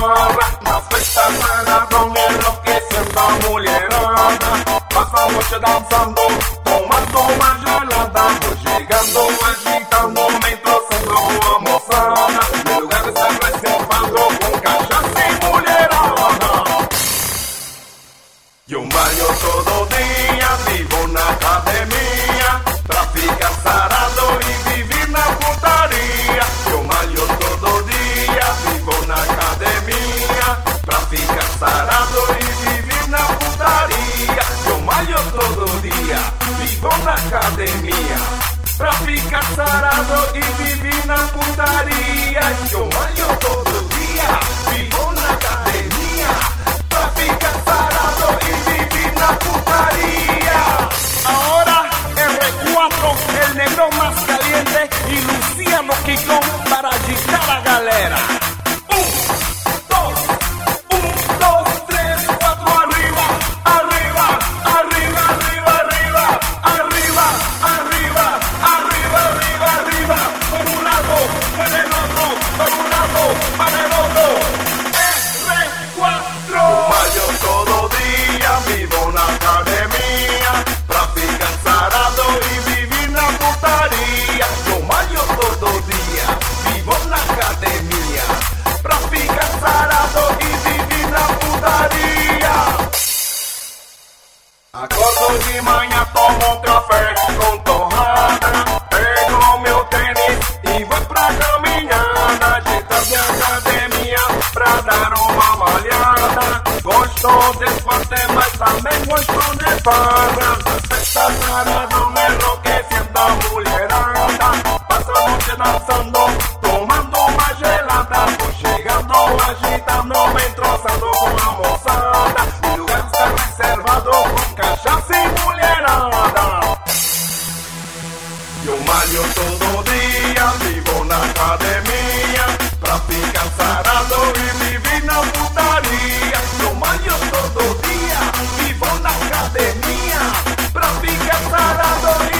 farra, nas festas agarrón enloqueciendo a mulherada. Passa a noche dançando, tomando uma gelada, vou chegando, agitando, me trouxendo a moçada. Meu lugar está reservado com cachaça e mulherada. Eu malho todo dia, vivo na academia, pra ficar sarado e viver na putaria. Eu malho todo dia, vivo na academia, pra ficar sarado e viver na putaria. Eu malho todo dia, vivo na academia, pra ficar sarado e viver na putaria. Eu malho todo dia, vivo na academia, pra ficar sarado e viver na putaria. Ahora R4, el negro más caliente, y Luciano Quicón para agitar a galera. 1, 2, 1, 2, 3, 4, arriba, arriba, arriba, arriba, arriba, arriba, arriba, arriba, arriba, arriba, por un lado, por el otro, por un lado, para el otro. R4. Yo todo día vivo en la academia, pra ficar sarado y vivir na putaria. Yo malho todo día, vivo en la academia, pra ficar sarado y vivir na putaria. Acordo de manhã, tomo café com torrada, pego meu tênis e vou pra caminhada. De tarde à academia pra dar uma malhada. Gosto de esporte, mas também gosto de farra. Nas festas sarado, enlouquecendo a mulherada. Passo a noite dançando, tomando uma gelada. Vou chegando, agitando, me entroçando com a moçada. O lugar está reservado com cachaça e mulherada. Eu malho todo dia, vivo na academia, pra ficar sarado e viver na putaria. Eu malho todo dia, vivo na academia, pra ficar sarado